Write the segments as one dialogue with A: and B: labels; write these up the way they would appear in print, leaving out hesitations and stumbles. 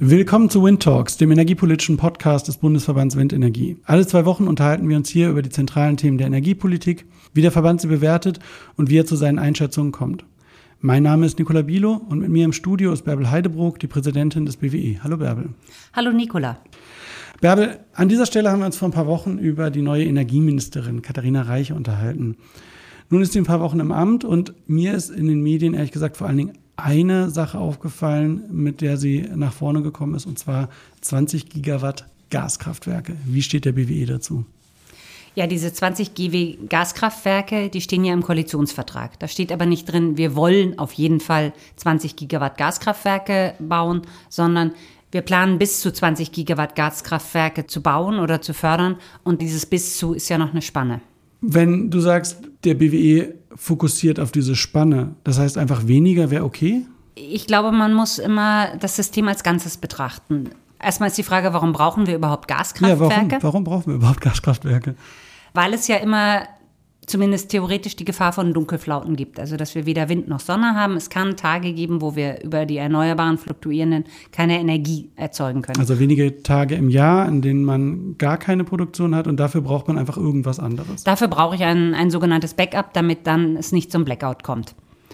A: Willkommen zu Wind Talks, dem energiepolitischen Podcast des Bundesverbands Windenergie. Alle 2 Wochen unterhalten wir uns hier über die zentralen Themen der Energiepolitik, wie der Verband sie bewertet und wie er zu seinen Einschätzungen kommt. Mein Name ist Nicola Bilo und mit mir im Studio ist Bärbel Heidebrook, die Präsidentin des BWE. Hallo Bärbel.
B: Hallo Nicola.
A: Bärbel, an dieser Stelle haben wir uns vor ein paar Wochen über die neue Energieministerin Katharina Reiche unterhalten. Nun ist sie ein paar Wochen im Amt und mir ist in den Medien ehrlich gesagt vor allen Dingen eine Sache aufgefallen, mit der sie nach vorne gekommen ist, und zwar 20 Gigawatt Gaskraftwerke. Wie steht der BWE dazu?
B: Ja, diese 20 GW Gaskraftwerke, die stehen ja im Koalitionsvertrag. Da steht aber nicht drin, wir wollen auf jeden Fall 20 Gigawatt Gaskraftwerke bauen, sondern wir planen bis zu 20 Gigawatt Gaskraftwerke zu bauen oder zu fördern. Und dieses bis zu ist ja noch eine Spanne.
A: Wenn du sagst, der BWE fokussiert auf diese Spanne, das heißt einfach weniger wäre okay?
B: Ich glaube, man muss immer das System als Ganzes betrachten. Erstmal ist die Frage, warum brauchen wir überhaupt Gaskraftwerke?
A: Ja, warum brauchen wir überhaupt Gaskraftwerke?
B: Weil es ja immer zumindest theoretisch die Gefahr von Dunkelflauten gibt. Also, dass wir weder Wind noch Sonne haben. Es kann Tage geben, wo wir über die erneuerbaren, fluktuierenden keine Energie erzeugen können.
A: Also wenige Tage im Jahr, in denen man gar keine Produktion hat und dafür braucht man einfach irgendwas anderes.
B: Dafür brauche ich ein sogenanntes Backup, damit dann es nicht zum Blackout kommt.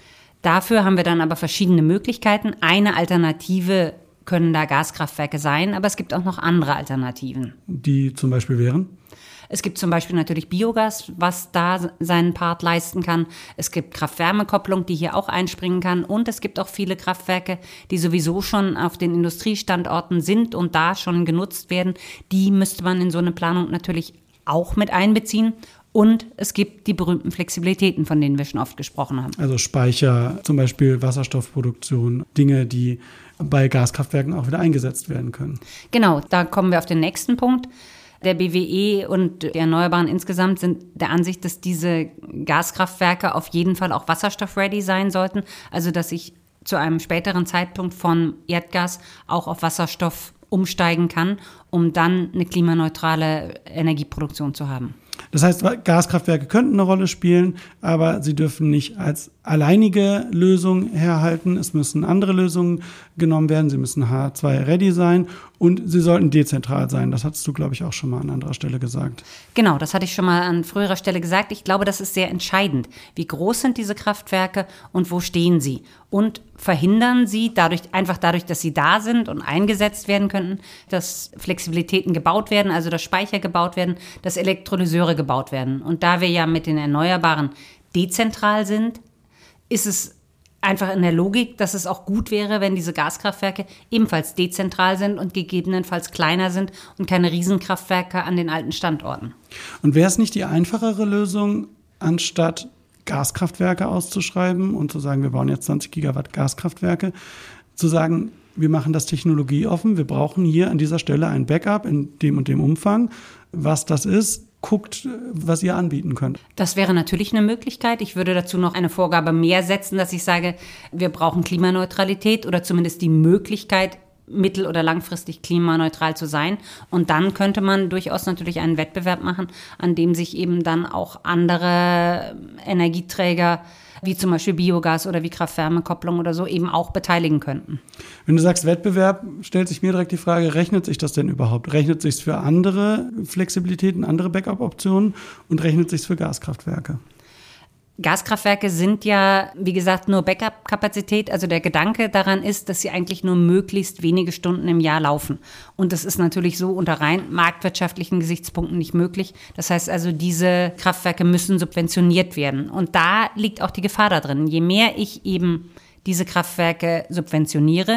B: Dafür haben wir dann aber verschiedene Möglichkeiten. Eine Alternative können da Gaskraftwerke sein, aber es gibt auch noch andere Alternativen.
A: Die zum Beispiel wären?
B: Es gibt zum Beispiel natürlich Biogas, was da seinen Part leisten kann. Es gibt Kraft-Wärme-Kopplung, die hier auch einspringen kann. Und es gibt auch viele Kraftwerke, die sowieso schon auf den Industriestandorten sind und da schon genutzt werden. Die müsste man in so eine Planung natürlich auch mit einbeziehen. Und es gibt die berühmten Flexibilitäten, von denen wir schon oft gesprochen haben.
A: Also Speicher, zum Beispiel Wasserstoffproduktion, Dinge, die bei Gaskraftwerken auch wieder eingesetzt werden können.
B: Genau, da kommen wir auf den nächsten Punkt. Der BWE und die Erneuerbaren insgesamt sind der Ansicht, dass diese Gaskraftwerke auf jeden Fall auch wasserstoff-ready sein sollten. Also dass ich zu einem späteren Zeitpunkt von Erdgas auch auf Wasserstoff umsteigen kann, um dann eine klimaneutrale Energieproduktion zu haben.
A: Das heißt, Gaskraftwerke könnten eine Rolle spielen, aber sie dürfen nicht als alleinige Lösung herhalten. Es müssen andere Lösungen genommen werden. Sie müssen H2-ready sein und sie sollten dezentral sein. Das hattest du, glaube ich, auch schon mal an anderer Stelle gesagt.
B: Genau, das hatte ich schon mal an früherer Stelle gesagt. Ich glaube, das ist sehr entscheidend. Wie groß sind diese Kraftwerke und wo stehen sie? Und verhindern sie dadurch, dass sie da sind und eingesetzt werden könnten, dass Flexibilitäten gebaut werden, also dass Speicher gebaut werden, dass Elektrolyseure gebaut werden. Und da wir ja mit den Erneuerbaren dezentral sind, ist es einfach in der Logik, dass es auch gut wäre, wenn diese Gaskraftwerke ebenfalls dezentral sind und gegebenenfalls kleiner sind und keine Riesenkraftwerke an den alten Standorten.
A: Und wäre es nicht die einfachere Lösung, anstatt Gaskraftwerke auszuschreiben und zu sagen, wir bauen jetzt 20 Gigawatt Gaskraftwerke, zu sagen, wir machen das technologieoffen, wir brauchen hier an dieser Stelle ein Backup in dem und dem Umfang. Was das ist, guckt, was ihr anbieten könnt.
B: Das wäre natürlich eine Möglichkeit. Ich würde dazu noch eine Vorgabe mehr setzen, dass ich sage, wir brauchen Klimaneutralität oder zumindest die Möglichkeit, mittel- oder langfristig klimaneutral zu sein. Und dann könnte man durchaus natürlich einen Wettbewerb machen, an dem sich eben dann auch andere Energieträger wie zum Beispiel Biogas oder wie Kraft-Wärme-Kopplung oder so eben auch beteiligen könnten.
A: Wenn du sagst Wettbewerb, stellt sich mir direkt die Frage, rechnet sich das denn überhaupt? Rechnet sich es für andere Flexibilitäten, andere Backup-Optionen und rechnet sich es für Gaskraftwerke?
B: Gaskraftwerke sind ja, wie gesagt, nur Backup-Kapazität. Also der Gedanke daran ist, dass sie eigentlich nur möglichst wenige Stunden im Jahr laufen. Und das ist natürlich so unter rein marktwirtschaftlichen Gesichtspunkten nicht möglich. Das heißt also, diese Kraftwerke müssen subventioniert werden. Und da liegt auch die Gefahr da drin. Je mehr ich eben diese Kraftwerke subventioniere,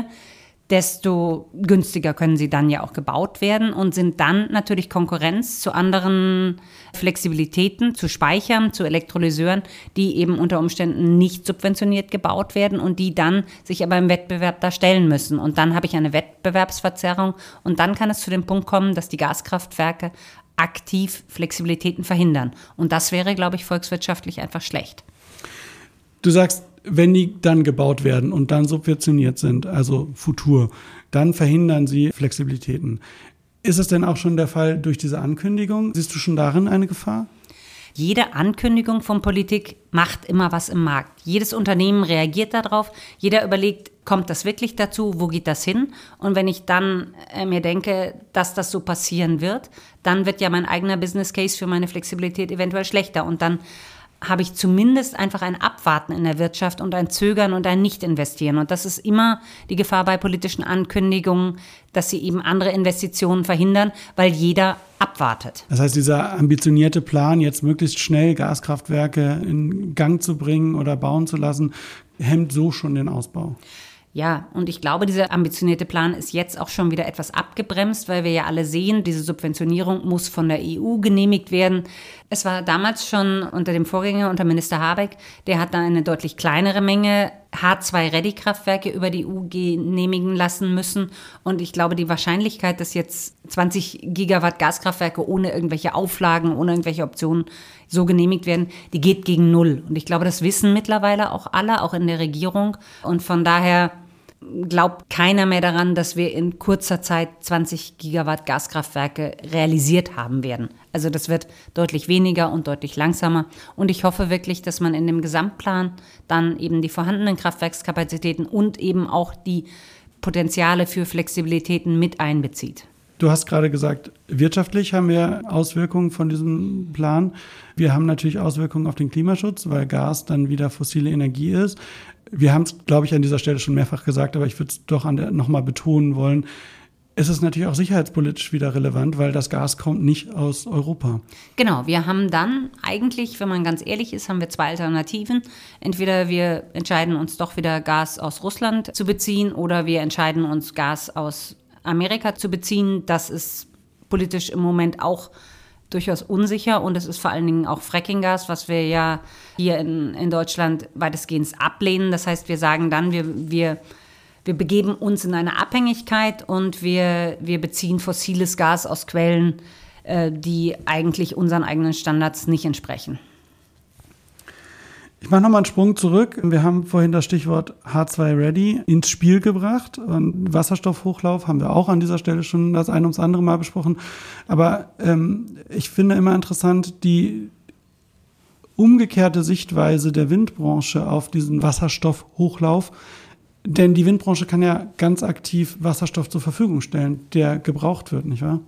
B: desto günstiger können sie dann ja auch gebaut werden und sind dann natürlich Konkurrenz zu anderen Flexibilitäten, zu Speichern, zu Elektrolyseuren, die eben unter Umständen nicht subventioniert gebaut werden und die dann sich aber im Wettbewerb da stellen müssen. Und dann habe ich eine Wettbewerbsverzerrung und dann kann es zu dem Punkt kommen, dass die Gaskraftwerke aktiv Flexibilitäten verhindern. Und das wäre, glaube ich, volkswirtschaftlich einfach schlecht.
A: Du sagst, wenn die dann gebaut werden und dann subventioniert sind, also futur, dann verhindern sie Flexibilitäten. Ist es denn auch schon der Fall durch diese Ankündigung? Siehst du schon darin eine Gefahr?
B: Jede Ankündigung von Politik macht immer was im Markt. Jedes Unternehmen reagiert darauf. Jeder überlegt, kommt das wirklich dazu? Wo geht das hin? Und wenn ich dann mir denke, dass das so passieren wird, dann wird ja mein eigener Business Case für meine Flexibilität eventuell schlechter. Und dann habe ich zumindest einfach ein Abwarten in der Wirtschaft und ein Zögern und ein Nicht-Investieren. Und das ist immer die Gefahr bei politischen Ankündigungen, dass sie eben andere Investitionen verhindern, weil jeder abwartet.
A: Das heißt, dieser ambitionierte Plan, jetzt möglichst schnell Gaskraftwerke in Gang zu bringen oder bauen zu lassen, hemmt so schon den Ausbau.
B: Ja, und ich glaube, dieser ambitionierte Plan ist jetzt auch schon wieder etwas abgebremst, weil wir ja alle sehen, diese Subventionierung muss von der EU genehmigt werden. Es war damals schon unter dem Vorgänger, unter Minister Habeck, der hat da eine deutlich kleinere Menge H2-Ready-Kraftwerke über die EU genehmigen lassen müssen. Und ich glaube, die Wahrscheinlichkeit, dass jetzt 20 Gigawatt Gaskraftwerke ohne irgendwelche Auflagen, ohne irgendwelche Optionen so genehmigt werden, die geht gegen null. Und ich glaube, das wissen mittlerweile auch alle, auch in der Regierung. Und von daher glaubt keiner mehr daran, dass wir in kurzer Zeit 20 Gigawatt Gaskraftwerke realisiert haben werden. Also das wird deutlich weniger und deutlich langsamer. Und ich hoffe wirklich, dass man in dem Gesamtplan dann eben die vorhandenen Kraftwerkskapazitäten und eben auch die Potenziale für Flexibilitäten mit einbezieht.
A: Du hast gerade gesagt, wirtschaftlich haben wir Auswirkungen von diesem Plan. Wir haben natürlich Auswirkungen auf den Klimaschutz, weil Gas dann wieder fossile Energie ist. Wir haben es, glaube ich, an dieser Stelle schon mehrfach gesagt, aber ich würde es doch nochmal betonen wollen. Es ist natürlich auch sicherheitspolitisch wieder relevant, weil das Gas kommt nicht aus Europa.
B: Genau, wir haben dann eigentlich, wenn man ganz ehrlich ist, haben wir zwei Alternativen. Entweder wir entscheiden uns doch wieder Gas aus Russland zu beziehen oder wir entscheiden uns Gas aus Amerika zu beziehen. Das ist politisch im Moment auch durchaus unsicher und es ist vor allen Dingen auch Frackinggas, was wir ja hier in Deutschland weitestgehend ablehnen. Das heißt, wir sagen dann, wir begeben uns in eine Abhängigkeit und wir beziehen fossiles Gas aus Quellen, die eigentlich unseren eigenen Standards nicht entsprechen.
A: Ich mache nochmal einen Sprung zurück. Wir haben vorhin das Stichwort H2-Ready ins Spiel gebracht. Und Wasserstoffhochlauf haben wir auch an dieser Stelle schon das ein ums andere Mal besprochen. Aber ich finde immer interessant, die umgekehrte Sichtweise der Windbranche auf diesen Wasserstoffhochlauf. Denn die Windbranche kann ja ganz aktiv Wasserstoff zur Verfügung stellen, der gebraucht wird, nicht wahr?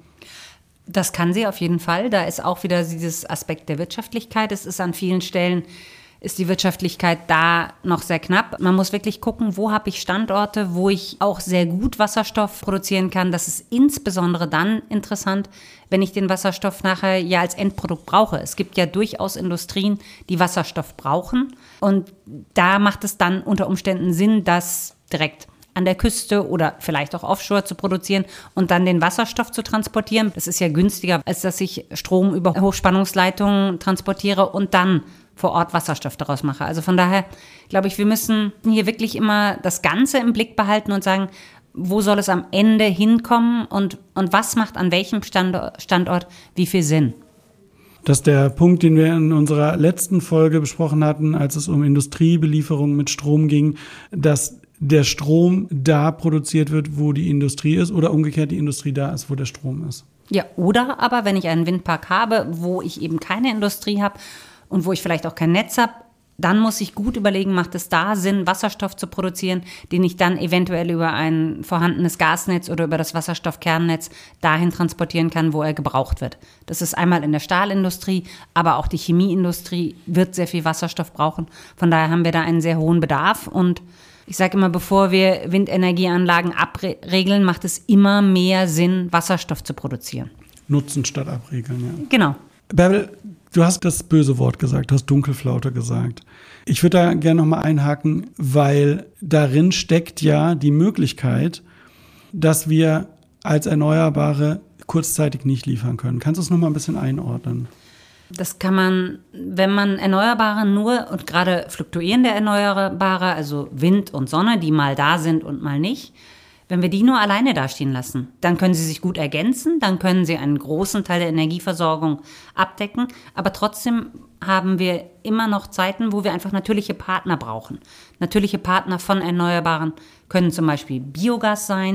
B: Das kann sie auf jeden Fall. Da ist auch wieder dieses Aspekt der Wirtschaftlichkeit. Es ist an vielen Stellen ist die Wirtschaftlichkeit da noch sehr knapp. Man muss wirklich gucken, wo habe ich Standorte, wo ich auch sehr gut Wasserstoff produzieren kann. Das ist insbesondere dann interessant, wenn ich den Wasserstoff nachher ja als Endprodukt brauche. Es gibt ja durchaus Industrien, die Wasserstoff brauchen. Und da macht es dann unter Umständen Sinn, das direkt an der Küste oder vielleicht auch offshore zu produzieren und dann den Wasserstoff zu transportieren. Das ist ja günstiger, als dass ich Strom über Hochspannungsleitungen transportiere und dann vor Ort Wasserstoff daraus mache. Also von daher glaube ich, wir müssen hier wirklich immer das Ganze im Blick behalten und sagen, wo soll es am Ende hinkommen und was macht an welchem Standort wie viel Sinn.
A: Das ist der Punkt, den wir in unserer letzten Folge besprochen hatten, als es um Industriebelieferung mit Strom ging, dass der Strom da produziert wird, wo die Industrie ist oder umgekehrt die Industrie da ist, wo der Strom ist.
B: Ja, oder aber wenn ich einen Windpark habe, wo ich eben keine Industrie habe und wo ich vielleicht auch kein Netz habe, dann muss ich gut überlegen, macht es da Sinn, Wasserstoff zu produzieren, den ich dann eventuell über ein vorhandenes Gasnetz oder über das Wasserstoffkernnetz dahin transportieren kann, wo er gebraucht wird. Das ist einmal in der Stahlindustrie, aber auch die Chemieindustrie wird sehr viel Wasserstoff brauchen. Von daher haben wir da einen sehr hohen Bedarf und ich sage immer, bevor wir Windenergieanlagen abregeln, macht es immer mehr Sinn, Wasserstoff zu produzieren.
A: Nutzen statt abregeln, ja.
B: Genau.
A: Bärbel, du hast das böse Wort gesagt, du hast Dunkelflaute gesagt. Ich würde da gerne nochmal einhaken, weil darin steckt ja die Möglichkeit, dass wir als Erneuerbare kurzzeitig nicht liefern können. Kannst du es nochmal ein bisschen einordnen?
B: Das kann man, wenn man Erneuerbare nur und gerade fluktuierende Erneuerbare, also Wind und Sonne, die mal da sind und mal nicht, wenn wir die nur alleine dastehen lassen, dann können sie sich gut ergänzen, dann können sie einen großen Teil der Energieversorgung abdecken, aber trotzdem haben wir immer noch Zeiten, wo wir einfach natürliche Partner brauchen. Natürliche Partner von Erneuerbaren können zum Beispiel Biogas sein,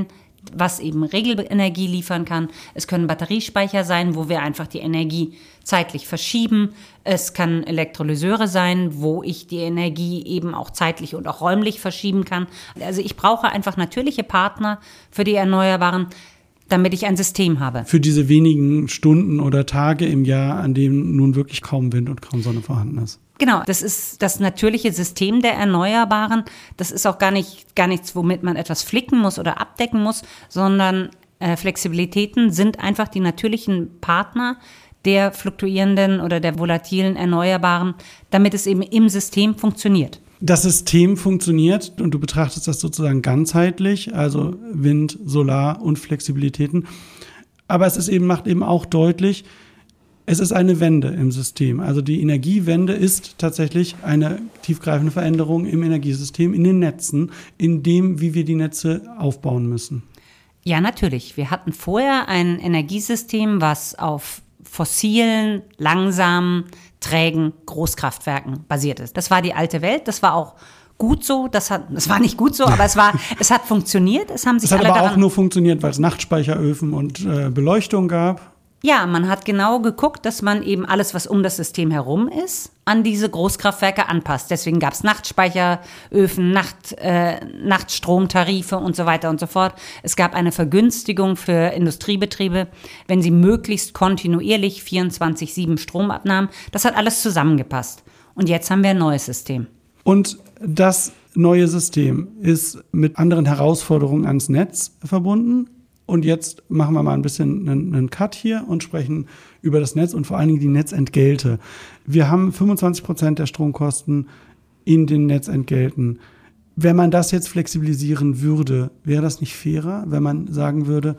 B: was eben Regelenergie liefern kann. Es können Batteriespeicher sein, wo wir einfach die Energie zeitlich verschieben. Es kann Elektrolyseure sein, wo ich die Energie eben auch zeitlich und auch räumlich verschieben kann. Also ich brauche einfach natürliche Partner für die Erneuerbaren, damit ich ein System habe.
A: Für diese wenigen Stunden oder Tage im Jahr, an denen nun wirklich kaum Wind und kaum Sonne vorhanden ist.
B: Genau, das ist das natürliche System der Erneuerbaren. Das ist auch gar nichts, womit man etwas flicken muss oder abdecken muss, sondern Flexibilitäten sind einfach die natürlichen Partner der fluktuierenden oder der volatilen Erneuerbaren, damit es eben im System funktioniert.
A: Das System funktioniert und du betrachtest das sozusagen ganzheitlich, also Wind, Solar und Flexibilitäten. Aber macht eben auch deutlich, es ist eine Wende im System. Also die Energiewende ist tatsächlich eine tiefgreifende Veränderung im Energiesystem, in den Netzen, in dem, wie wir die Netze aufbauen müssen.
B: Ja, natürlich. Wir hatten vorher ein Energiesystem, was auf fossilen, langsamen, trägen Großkraftwerken basiert ist. Das war die alte Welt, das war auch gut so, das war nicht gut so, aber es hat funktioniert. Es hat
A: aber auch nur funktioniert, weil es Nachtspeicheröfen und Beleuchtung gab.
B: Ja, man hat genau geguckt, dass man eben alles, was um das System herum ist, an diese Großkraftwerke anpasst. Deswegen gab es Nachtspeicheröfen, Nachtstromtarife und so weiter und so fort. Es gab eine Vergünstigung für Industriebetriebe, wenn sie möglichst kontinuierlich 24/7 Strom abnahmen. Das hat alles zusammengepasst. Und jetzt haben wir ein neues System.
A: Und das neue System ist mit anderen Herausforderungen ans Netz verbunden. Und jetzt machen wir mal ein bisschen einen Cut hier und sprechen über das Netz und vor allen Dingen die Netzentgelte. Wir haben 25% der Stromkosten in den Netzentgelten. Wenn man das jetzt flexibilisieren würde, wäre das nicht fairer, wenn man sagen würde,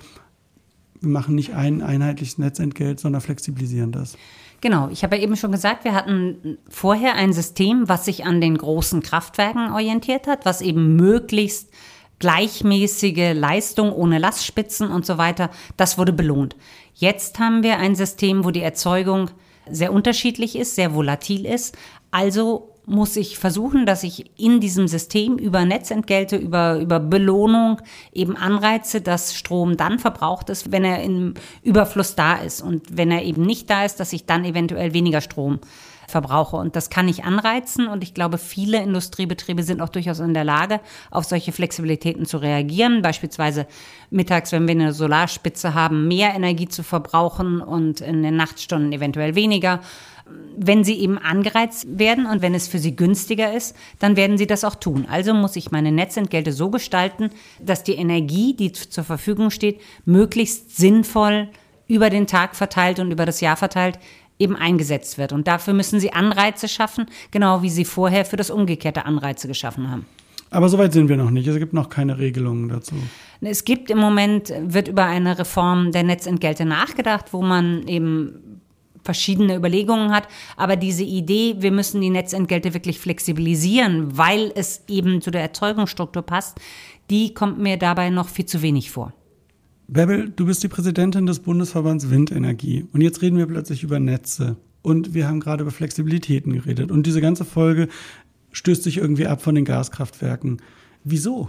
A: wir machen nicht ein einheitliches Netzentgelt, sondern flexibilisieren das?
B: Genau, ich habe ja eben schon gesagt, wir hatten vorher ein System, was sich an den großen Kraftwerken orientiert hat, was eben möglichst gleichmäßige Leistung ohne Lastspitzen und so weiter, das wurde belohnt. Jetzt haben wir ein System, wo die Erzeugung sehr unterschiedlich ist, sehr volatil ist. Also muss ich versuchen, dass ich in diesem System über Netzentgelte, über Belohnung eben anreize, dass Strom dann verbraucht ist, wenn er im Überfluss da ist. Und wenn er eben nicht da ist, dass ich dann eventuell weniger Strom verbrauche. Und das kann ich anreizen. Und ich glaube, viele Industriebetriebe sind auch durchaus in der Lage, auf solche Flexibilitäten zu reagieren. Beispielsweise mittags, wenn wir eine Solarspitze haben, mehr Energie zu verbrauchen und in den Nachtstunden eventuell weniger. Wenn sie eben angereizt werden und wenn es für sie günstiger ist, dann werden sie das auch tun. Also muss ich meine Netzentgelte so gestalten, dass die Energie, die zur Verfügung steht, möglichst sinnvoll über den Tag verteilt und über das Jahr verteilt eben eingesetzt wird. Und dafür müssen sie Anreize schaffen, genau wie sie vorher für das umgekehrte Anreize geschaffen haben.
A: Aber soweit sind wir noch nicht. Es gibt noch keine Regelungen dazu.
B: Es gibt im Moment, wird über eine Reform der Netzentgelte nachgedacht, wo man eben verschiedene Überlegungen hat. Aber diese Idee, wir müssen die Netzentgelte wirklich flexibilisieren, weil es eben zu der Erzeugungsstruktur passt, die kommt mir dabei noch viel zu wenig vor.
A: Bärbel, du bist die Präsidentin des Bundesverbands Windenergie. Und jetzt reden wir plötzlich über Netze. Und wir haben gerade über Flexibilitäten geredet. Und diese ganze Folge stößt sich irgendwie ab von den Gaskraftwerken. Wieso?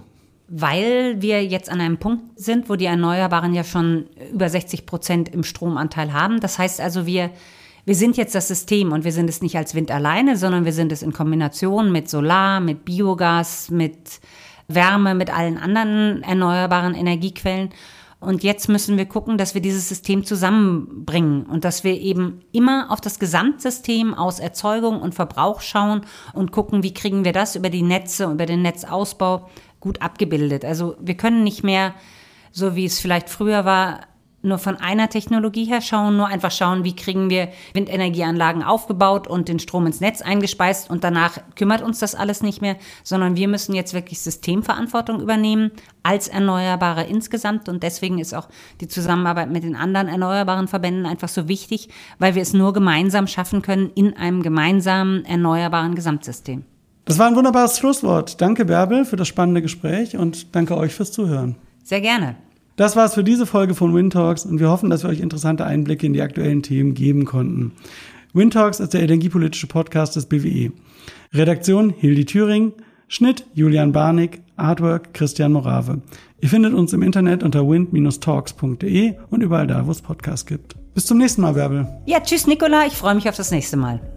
B: Weil wir jetzt an einem Punkt sind, wo die Erneuerbaren ja schon über 60% im Stromanteil haben. Das heißt also, wir sind jetzt das System und wir sind es nicht als Wind alleine, sondern wir sind es in Kombination mit Solar, mit Biogas, mit Wärme, mit allen anderen erneuerbaren Energiequellen. Und jetzt müssen wir gucken, dass wir dieses System zusammenbringen und dass wir eben immer auf das Gesamtsystem aus Erzeugung und Verbrauch schauen und gucken, wie kriegen wir das über die Netze, über den Netzausbau gut abgebildet. Also wir können nicht mehr, so wie es vielleicht früher war, nur von einer Technologie her schauen, nur einfach schauen, wie kriegen wir Windenergieanlagen aufgebaut und den Strom ins Netz eingespeist und danach kümmert uns das alles nicht mehr, sondern wir müssen jetzt wirklich Systemverantwortung übernehmen als Erneuerbare insgesamt und deswegen ist auch die Zusammenarbeit mit den anderen erneuerbaren Verbänden einfach so wichtig, weil wir es nur gemeinsam schaffen können in einem gemeinsamen erneuerbaren Gesamtsystem.
A: Das war ein wunderbares Schlusswort. Danke, Bärbel, für das spannende Gespräch und danke euch fürs Zuhören.
B: Sehr gerne.
A: Das war's für diese Folge von Windtalks und wir hoffen, dass wir euch interessante Einblicke in die aktuellen Themen geben konnten. Windtalks ist der energiepolitische Podcast des BWE. Redaktion Hildi Thüring, Schnitt Julian Barnig, Artwork Christian Morave. Ihr findet uns im Internet unter wind-talks.de und überall da, wo es Podcasts gibt. Bis zum nächsten Mal, Bärbel.
B: Ja, tschüss Nicola, ich freue mich auf das nächste Mal.